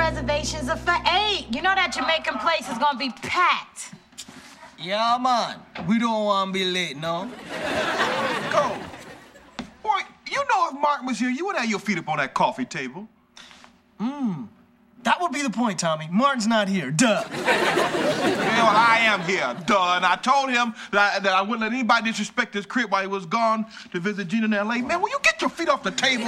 reservations are for 8. You know that Jamaican place is gonna be packed. Yeah, man. We don't want to be late, no? Go. Boy, you know if Martin was here, you would have your feet up on that coffee table. That would be the point, Tommy. Martin's not here. Duh. Yeah, well, I am here, duh. And I told him that I wouldn't let anybody disrespect his crib while he was gone to visit Gina in L.A. Man, will you get your feet off the table?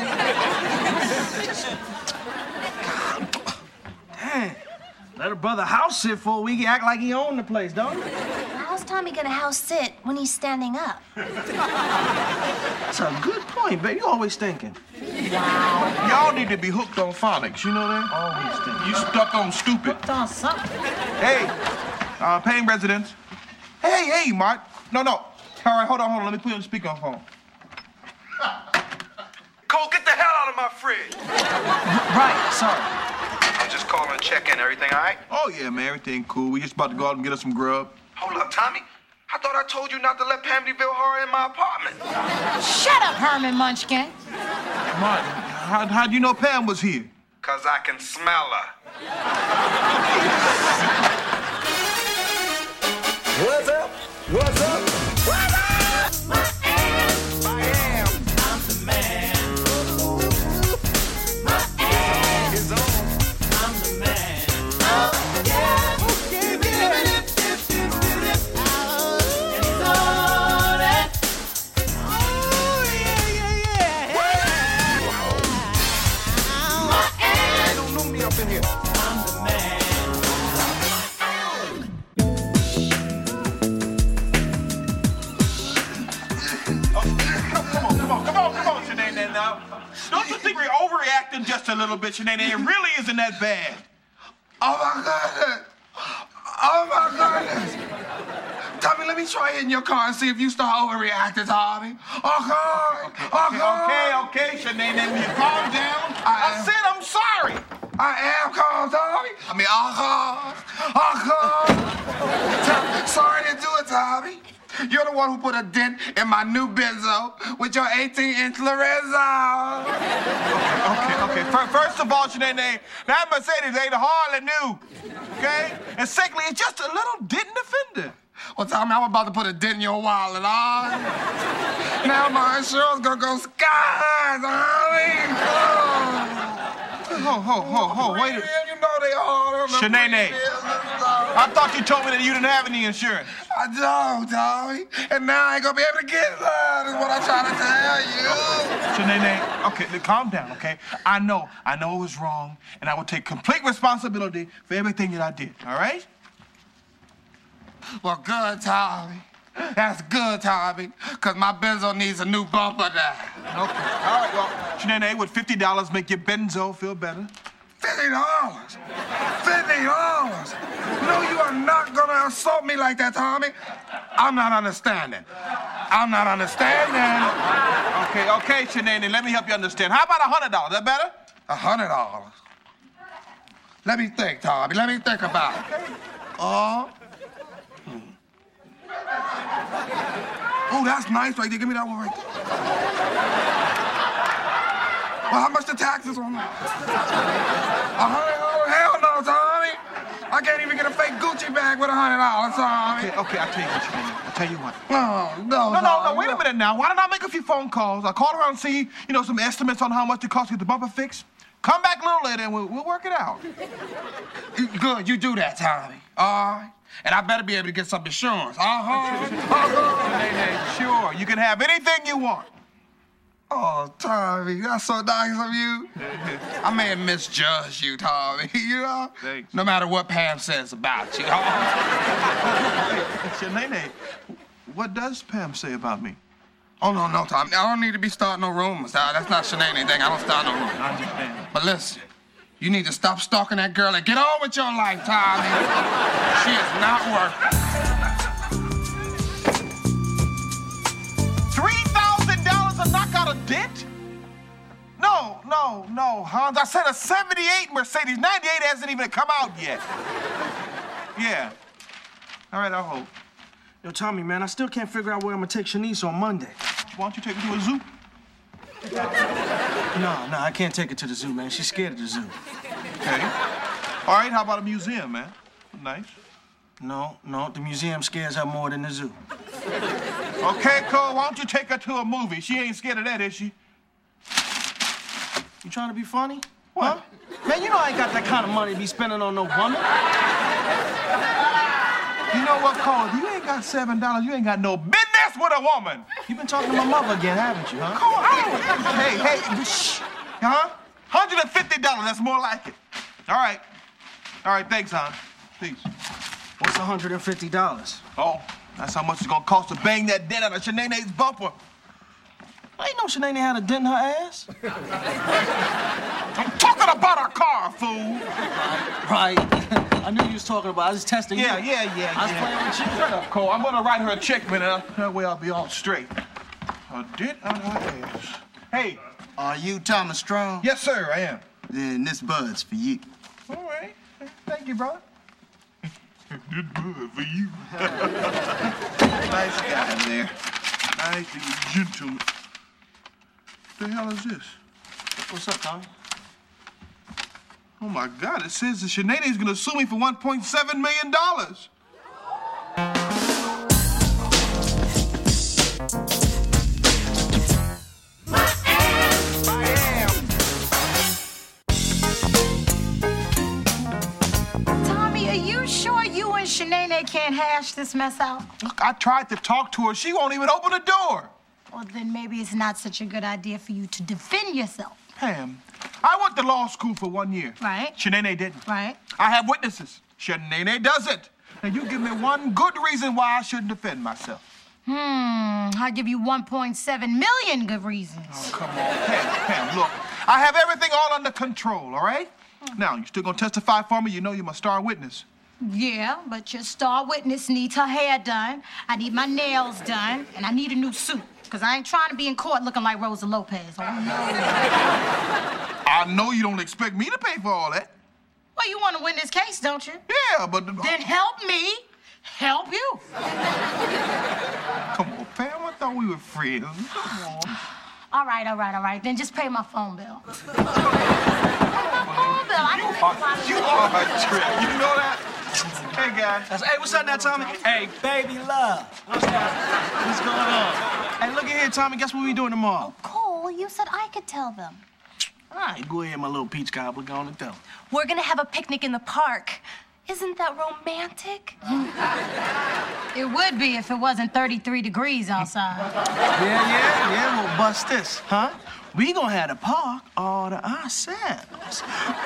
Dang. Let her brother house sit for a week and act like he owned the place, don't he? How's Tommy gonna house sit when he's standing up? That's a good point, babe. You always thinking. Wow. Y'all need to be hooked on phonics, you know that? Always thinking. You stuck on stupid. Hooked on something. Hey, paying residents. Hey, Mart. No. All right, hold on. Let me put you on the speakerphone. Cole, get the hell out of my fridge. Right, sorry. I'm just calling to check in. Everything all right? Oh, yeah, man, everything cool. We just about to go out and get us some grub. Hold up, Tommy. I thought I told you not to let Pamdyville Horror in my apartment. Shut up, Herman Munchkin. Martin, how'd you know Pam was here? 'Cause I can smell her. What's up? What's up? Now, don't you think we're overreacting just a little bit, Sinead? It really isn't that bad. Oh, my goodness. Oh, my goodness. Tommy, let me try it in your car and see if you start overreacting, Tommy. Okay, Sinead, will you calm down? I said I'm sorry. I am calm, Tommy. Sorry to do it, Tommy. You're the one who put a dent in my new Benzo with your 18-inch Lorenzo. Okay. First of all, Sinead, that Mercedes ain't hardly new, okay? And secondly, it's just a little dent in the fender. Well, Tommy, I'm about to put a dent in your wallet, all right? Now my insurance gonna go sky high, Tommy. Wait a minute. You know they all Sinead, I thought you told me that you didn't have any insurance. I don't, Tommy. And now I ain't gonna be able to get that, is what I'm trying to tell you. Sinead, okay, calm down, okay? I know it was wrong, and I will take complete responsibility for everything that I did, all right? Well, good, Tommy. That's good, Tommy, because my Benzo needs a new bumper now. Okay, all right, well, Sinead, would $50 make your Benzo feel better? $50? $50? No, you are not gonna assault me like that, Tommy. I'm not understanding. Okay, Sinead, let me help you understand. How about $100? Is that better? $100? Let me think, Tommy. Let me think about it. Oh, that's nice right there. Give me that one right there. Well, how much the taxes on that? $100? Hell no, Tommy. I can't even get a fake Gucci bag with $100, Tommy. Okay, I'll tell you what, Sinead. I'll tell you what. No, wait a minute now. Why don't I make a few phone calls? I'll call around and see, some estimates on how much it costs to get the bumper fixed. Come back a little later and we'll work it out. Good, you do that, Tommy. All right. And I better be able to get some insurance. Sure, you can have anything you want. Oh, Tommy, that's so nice of you. I may have misjudged you, Tommy, Thanks. No matter what Pam says about you. Sinead, what does Pam say about me? Oh, no, Tommy. I don't need to be starting no rumors. That's not Sinead anything. I don't start no rumors. I understand. But listen, you need to stop stalking that girl and get on with your life, Tommy. She is not working. $3,000 to knock out a dent? No, Hans. I said a 78 Mercedes. 98 hasn't even come out yet. Yeah. All right, I'll hold. Yo, Tommy, man, I still can't figure out where I'm gonna take Shanice on Monday. Why don't you take her to a zoo? No, I can't take her to the zoo, man. She's scared of the zoo. Okay. All right, how about a museum, man? Nice. No, the museum scares her more than the zoo. Okay, Cole, why don't you take her to a movie? She ain't scared of that, is she? You trying to be funny? What? Huh? Man, you know I ain't got that kind of money to be spending on no woman. You know what, Cole? If you ain't got $7, you ain't got no business with a woman. You've been talking to my mother again, haven't you, huh? Cole, hey, shh. Huh? $150, that's more like it. All right, thanks, hon. Peace. What's $150? Oh, that's how much it's gonna cost to bang that dent out of Shanae's bumper. I ain't know Shanae had a dent in her ass. I'm talking about our car, fool. Right. I knew you was talking about. I was testing you. Yeah. I was playing with you. Shut up, Cole. I'm gonna write her a check, man. That way I'll be all straight. A dent on her ass. Hey. Are you Thomas Strong? Yes, sir, I am. Then this bud's for you. All right. Thank you, brother. This bud for you. Nice guy there. Nice gentleman. What the hell is this? What's up, Tommy? Oh, my God. It says that Sinead's gonna sue me for $1.7 million. Tommy, are you sure you and Shanae can't hash this mess out? Look, I tried to talk to her. She won't even open the door. Well, then maybe it's not such a good idea for you to defend yourself. Pam, I went to law school for 1 year. Right. Shanae didn't. Right. I have witnesses. Shanae doesn't. Now, you give me one good reason why I shouldn't defend myself. I'll give you 1.7 million good reasons. Oh, come on. Pam, look. I have everything all under control, all right? Now, you still gonna testify for me? You know you're my star witness. Yeah, but your star witness needs her hair done, I need my nails done, and I need a new suit. Because I ain't trying to be in court looking like Rosa Lopez. Oh, no. I know you don't expect me to pay for all that. Well, you want to win this case, don't you? Yeah, but... Then help me help you. Come on, Pam. I thought we were friends. Come on. All right. Then just pay my phone bill. My phone bill. I don't think about it. You are a trip. You know that? Hey, guys. Hey, what's up now, Tommy? Hey, baby love. What's going on? Hey, look at here, Tommy. Guess what we doing tomorrow? Cole, you said I could tell them. All right, go ahead, my little peach cobbler. Go on and tell them. We're gonna have a picnic in the park. Isn't that romantic? It would be if it wasn't 33 degrees outside. Yeah. Well, bust this, huh? We gonna have the park all to ourselves.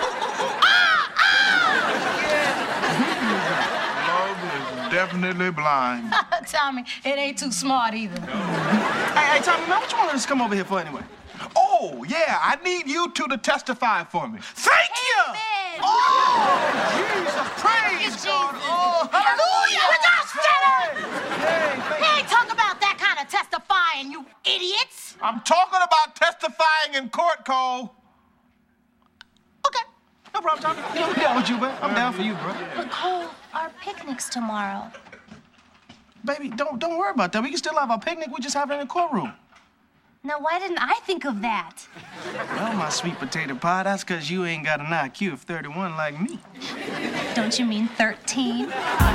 Love is definitely blind. Tommy, it ain't too smart either. Hey, Tommy, man, what you want us to come over here for anyway? Oh, yeah. I need you two to testify for me. Thank you! Amen. Oh, Jesus, praise God. Oh, hallelujah! We ain't talking about that kind of testifying, you idiots. I'm talking about testifying in court, Cole. Okay, no problem, Tommy. You know, I'm down with you, man. I'm down for you, bro. But Cole, our picnic's tomorrow. Baby, don't worry about that. We can still have our picnic. We just have it in the courtroom. Now, why didn't I think of that? Well, my sweet potato pie, that's because you ain't got an IQ of 31 like me. Don't you mean 13?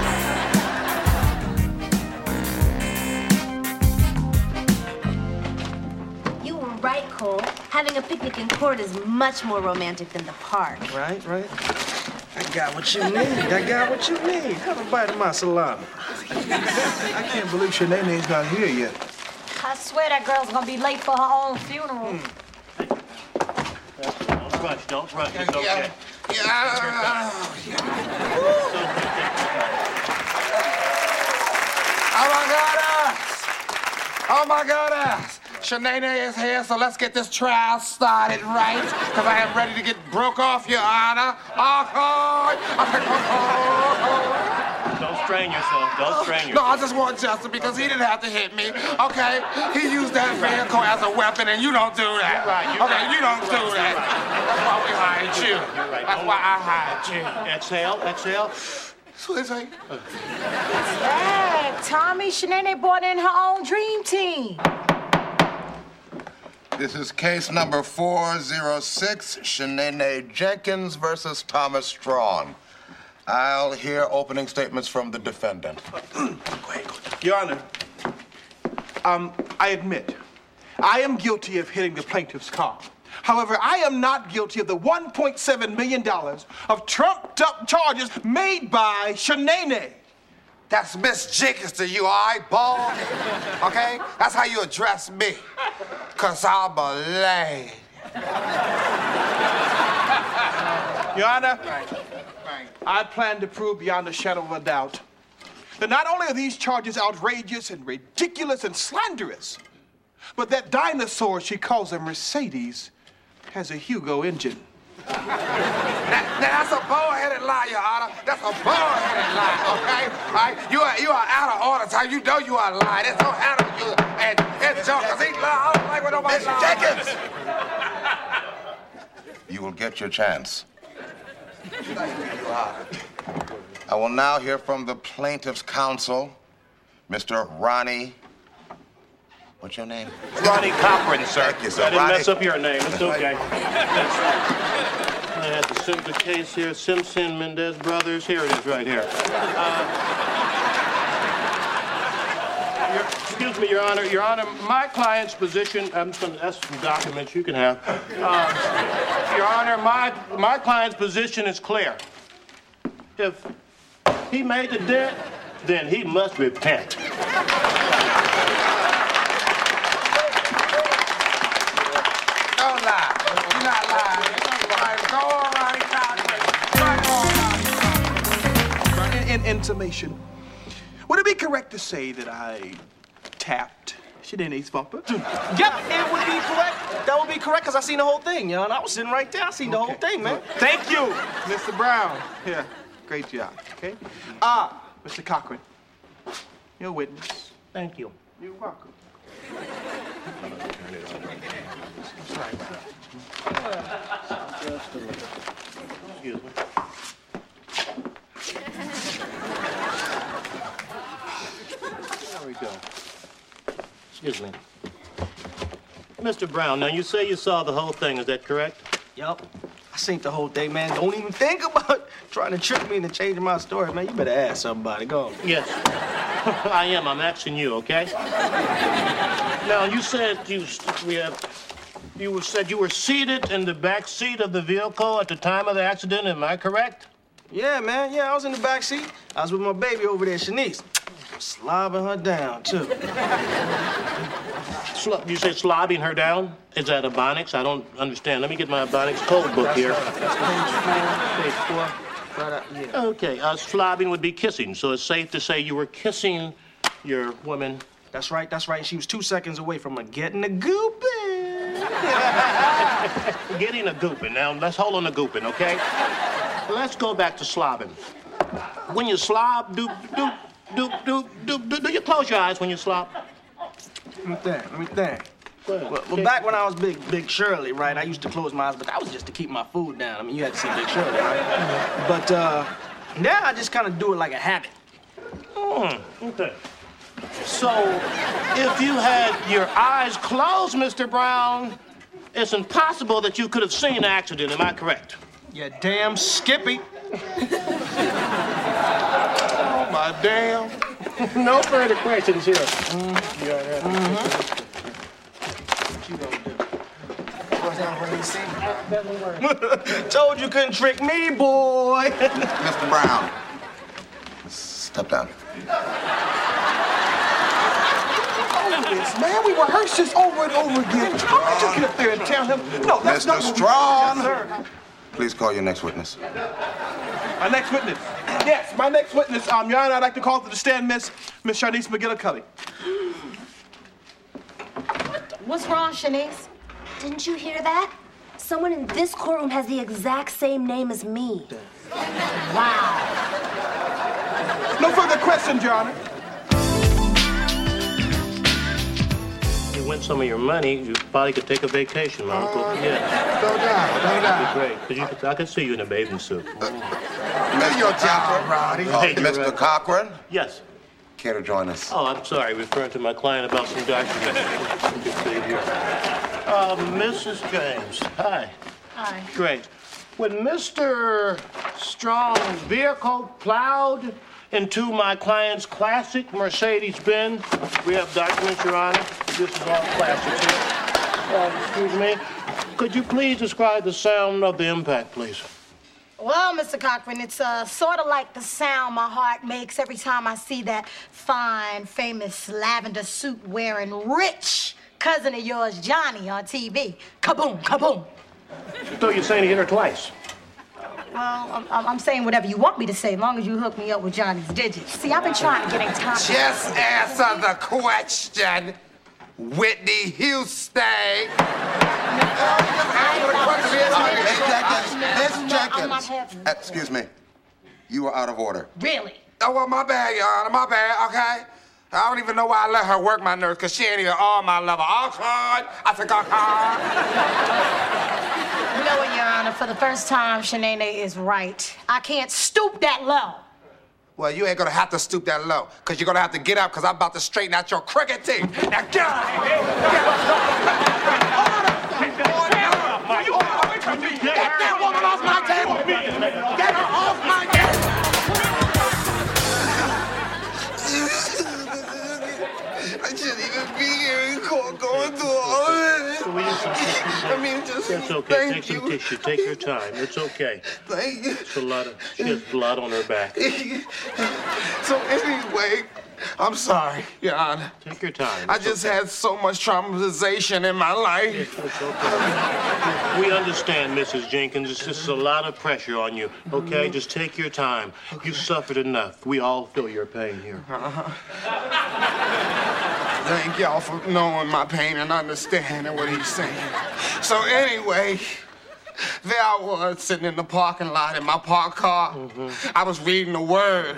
You were right, Cole. Having a picnic in court is much more romantic than the park. Right. I got what you need. Have a bite of my salami. I can't believe Shanae's not here yet. I swear that girl's gonna be late for her own funeral. Don't rush. It's okay. Oh my goodness! Shanae is here, so let's get this trial started right. Because I am ready to get broke off, Your Honor. Don't strain yourself. No, I just want justice because he didn't have to hit me. Okay? He used that vehicle as a weapon, and you don't do that. You're right. You don't do that. That's why we hired you. You're right. That's why I hired you. Exhale. Sweetie. Hey, Tommy, Shanae brought in her own dream team. This is case number 406, Shanae Jenkins versus Thomas Strawn. I'll hear opening statements from the defendant. Your Honor, I admit, I am guilty of hitting the plaintiff's car. However, I am not guilty of the $1.7 million of trumped-up charges made by Shanae. That's Miss Jenkins to you, all right, boy? Okay? That's how you address me. 'Cause I'm a lady. Your Honor, I plan to prove beyond a shadow of a doubt that not only are these charges outrageous and ridiculous and slanderous, but that dinosaur she calls a Mercedes has a Hugo engine. Now, that's a bull-headed lie, Your Honor. That's a bull-headed lie, okay? All right? You are out of order, Tom. You know you are lying. It's so handle you and it's joke, 'cause he lied. I don't like when nobody lies. Jenkins! You will get your chance. I will now hear from the plaintiff's counsel, Mr. Ronnie. What's your name? Ronnie Cochran, sir. Thank you, sir. I didn't Ronnie. mess up your name. It's okay. I had the case here, Simpson, Mendez Brothers. Here it is right here. Excuse me, Your Honor. Your Honor, my client's position, I'm just going to ask some documents you can have. Your Honor, my client's position is clear. If he made the dent, then he must repent. Don't lie. You're not lying. All right, go on, Ronnie Cochran. In summation, would it be correct to say that I tapped Shanae's bumper? Yep, it would be correct. That would be correct, because I seen the whole thing, you know, and I was sitting right there. I seen the whole thing, man. Thank you, Mr. Brown. Yeah, great job, okay? Mr. Cochran, you're a witness. Thank you. You're welcome. Excuse me. There we go. Excuse me. Mr. Brown, now you say you saw the whole thing, is that correct? Yup. I seen the whole thing, man. Don't even think about trying to trick me into changing my story, man. You better ask somebody. Go on. Yes. I am. I'm asking you, okay? Now, you said you were seated in the back seat of the vehicle at the time of the accident. Am I correct? Yeah, man. Yeah, I was in the back seat. I was with my baby over there, Shanice. Slobbing her down, too. You say slobbing her down? Is that Ebonics? I don't understand. Let me get my Ebonics code book here. Page 4. Right up, yeah. Okay, slobbing would be kissing, so it's safe to say you were kissing your woman. That's right, that's right. And she was 2 seconds away from her getting a gooping. Getting a gooping. Now, let's hold on to gooping, okay? Let's go back to slobbing. When you slob, do you close your eyes when you slob? Let me think. Well, back when I was Big Shirley, right, I used to close my eyes, but that was just to keep my food down. I mean, you had to see Big Shirley, right? But now I just kind of do it like a habit. Okay. So, if you had your eyes closed, Mr. Brown, it's impossible that you could have seen the accident. Am I correct? You damn Skippy. Oh, my damn. No further questions here. What you gonna do? What's that for? Told you couldn't trick me, boy. Mr. Brown, step down. Man, we rehearsed this over and over again. How could you get up there and tell him? No, that's not Mr. what we- Strawn, Yes, sir. please call your next witness. My next witness. Yes, my next witness. Your Honor, I'd like to call to the stand Miss Shanice McGillicuddy. What's wrong, Shanice? Didn't you hear that? Someone in this courtroom has the exact same name as me. Wow. No further questions, Your Honor. If you win some of your money, you probably could take a vacation, my uncle. Yeah, Go down. that'd be great. 'Cause I could see you in a bathing suit. Do your job, Roddy. Hey, you're Mr. right. Cochran, Yes. care to join us? Oh, I'm sorry. Referring to my client about some documents. Good to see you here. Mrs. James, hi. Hi. Great. When Mr. Strong's vehicle plowed into my client's classic Mercedes-Benz, we have documents, Your Honor. This is all classics here. Excuse me. Could you please describe the sound of the impact, please? Well, Mr. Cochran, it's sort of like the sound my heart makes every time I see that fine, famous lavender suit-wearing rich cousin of yours, Johnny, on TV. Kaboom, kaboom. So you're saying he hit her twice? Well, I'm saying whatever you want me to say, as long as you hook me up with Johnny's digits. See, I've been trying to get in touch. Just answer the question, Whitney Houston. Miss Jenkins. Excuse me. You are out of order. Really? Oh, well, my bad, Your Honor, my bad, okay? I don't even know why I let her work my nerves, because she ain't even on my level. I think You know what, Your Honor? For the first time, Shanae is right. I can't stoop that low. Well, you ain't gonna have to stoop that low, because you're gonna have to get up, because I'm about to straighten out your crooked teeth. Now get out of here! Get that woman off my table! Get her off my table! I shouldn't even be here in court going through all of this. I mean, just It's okay. Take some tissue. Take your time. It's okay. Thank you. It's a lot of... She has blood on her back. So anyway, I'm sorry, Your Honor. Take your time. I just had so much traumatization in my life. It's okay. We understand, Mrs. Jenkins. It's just a lot of pressure on you, okay? Just take your time. You've suffered enough. We all feel your pain here. Thank y'all for knowing my pain and understanding what he's saying. So anyway, there I was sitting in the parking lot in my parked car. I was reading the Word.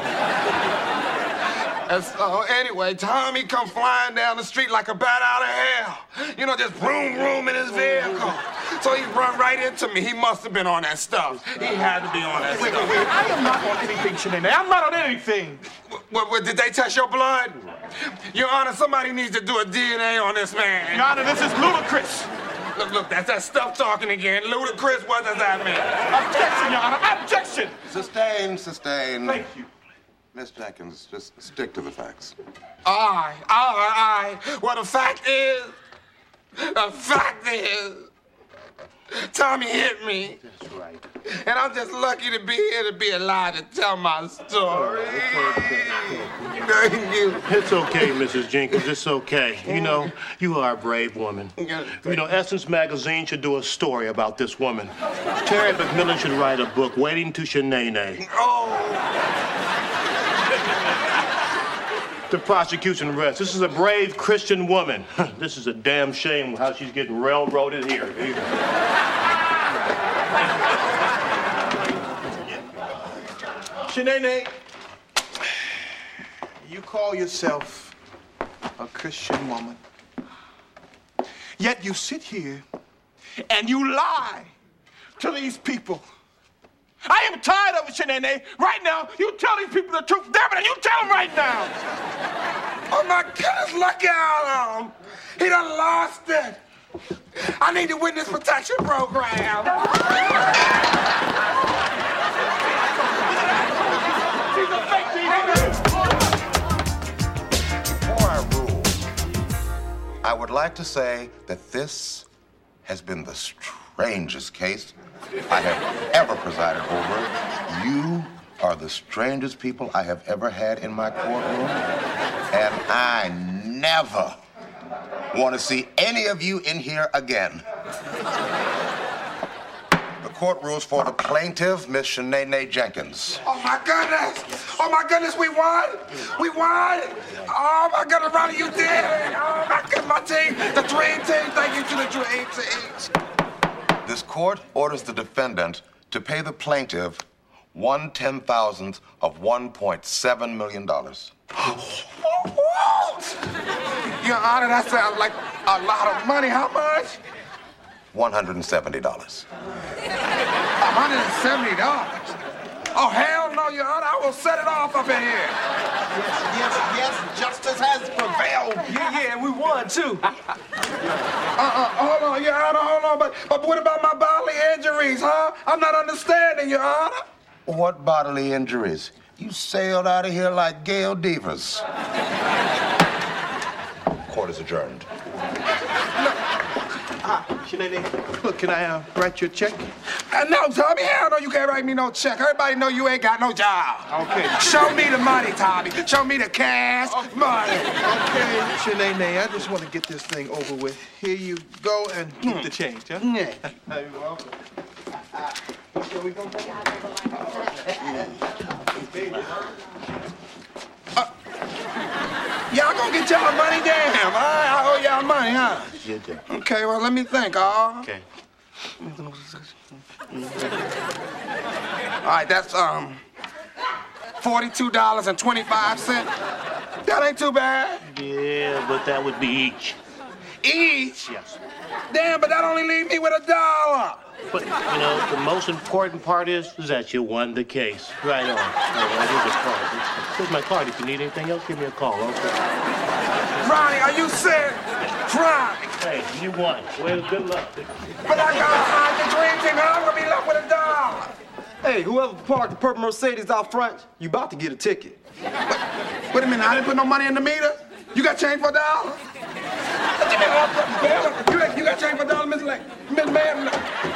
And so anyway, Tommy come flying down the street like a bat out of hell. You know, just vroom, vroom in his vehicle. So he run right into me. He must have been on that stuff. He had to be on that stuff. Wait. I am not on anything, Shanae. I'm not on anything. What, did they test your blood? Your Honor, somebody needs to do a DNA on this man. Your Honor, this is ludicrous. Look, that's that stuff talking again. Ludicrous, what does that mean? Objection, Your Honor, objection. Sustained. Thank you. Miss Jenkins, just stick to the facts. Aye. Well, the fact is, Tommy hit me. That's right. And I'm just lucky to be here to be alive to tell my story. Thank you. It's okay, Mrs. Jenkins. It's okay. You know, you are a brave woman. You know, Essence Magazine should do a story about this woman. Terry McMillan should write a book, Waiting to Shanae. Oh. The prosecution rests. This is a brave Christian woman. This is a damn shame how she's getting railroaded here. Here you go. Shanae, you call yourself a Christian woman, yet you sit here and you lie to these people. I am tired of it, Shanae. Right now, you tell these people the truth. Damn it, you tell them right now. Oh, my goodness, look at him. He done lost it. I need the witness protection program. Before I rule, I would like to say that this has been the strangest case I have ever presided over. You are the strangest people I have ever had in my courtroom, and I never want to see any of you in here again. The court rules for the plaintiff, Miss Shanae Jenkins. Oh, my goodness. Oh, my goodness, we won. We won. Oh, my goodness, Ronnie, you did. Oh, my goodness, my team, the dream team. Thank you to the dream team. This court orders the defendant to pay the plaintiff 1/10,000th of $1.7 million. Your Honor, that sounds like a lot of money. How much? $170. $170? Oh, hell no, Your Honor. I will set it off up in here. Yes, justice has prevailed. Yeah, we won, too. Hold on, Your Honor, hold on. But what about my bodily injuries, huh? I'm not understanding, Your Honor. What bodily injuries? You sailed out of here like Gail Devers. Court is adjourned. Look, can I write you a check? No, Tommy, hell no, you can't write me no check. Everybody know you ain't got no job. Okay. Show me the money, Tommy. Show me the cash money. Okay, Shanae, I just want to get this thing over with. Here you go and keep the change, huh? Yeah. You're welcome. Y'all gonna get y'all money? Damn, I owe y'all money, huh? Okay, well, let me think, Okay. All right, that's, $42.25. That ain't too bad. Yeah, but that would be each. Each? Yes. Damn, but that only leave me with $1. But, you know, the most important part is that you won the case. Right on. Here's a card. Here's my card. If you need anything else, give me a call, okay? Ronnie, are you serious? Ronnie. Hey, you won. Well, good luck. But I gotta hide the dream team, and I'm gonna be left with $1. Hey, whoever parked the purple Mercedes out front, you about to get a ticket. Wait a minute, I didn't put no money in the meter? You got change for $1? You got change for $1, Miss Lane? Miss Madden?